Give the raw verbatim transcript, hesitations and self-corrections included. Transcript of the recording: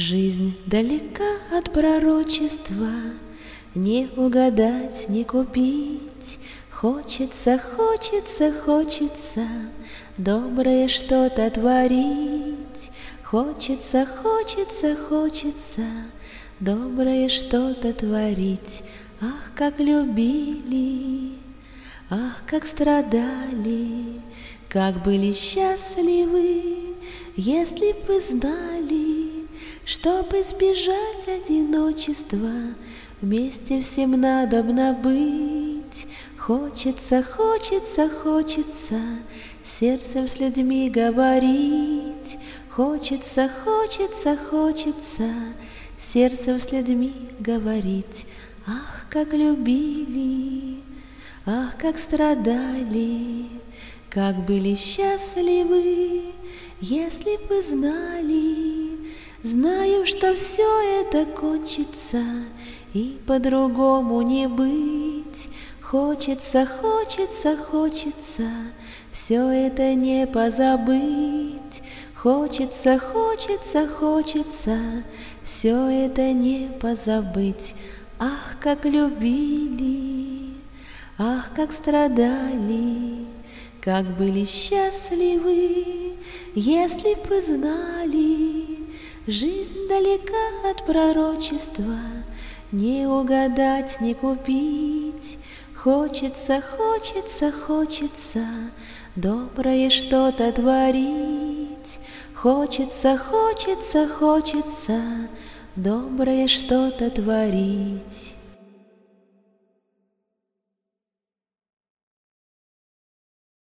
Жизнь далека от пророчества, не угадать, не купить. Хочется, хочется, хочется доброе что-то творить. Хочется, хочется, хочется доброе что-то творить. Ах, как любили, ах, как страдали, как были счастливы, если б вы знали, чтоб избежать одиночества, вместе всем надобно быть. Хочется, хочется, хочется сердцем с людьми говорить. Хочется, хочется, хочется сердцем с людьми говорить. Ах, как любили, ах, как страдали, как были счастливы, если б вы знали. Знаем, что все это кончится, и по-другому не быть. Хочется, хочется, хочется все это не позабыть. Хочется, хочется, хочется все это не позабыть. Ах, как любили, ах, как страдали, как были счастливы, если б вы знали. Жизнь далека от пророчества, не угадать, не купить. Хочется, хочется, хочется доброе что-то творить. Хочется, хочется, хочется доброе что-то творить.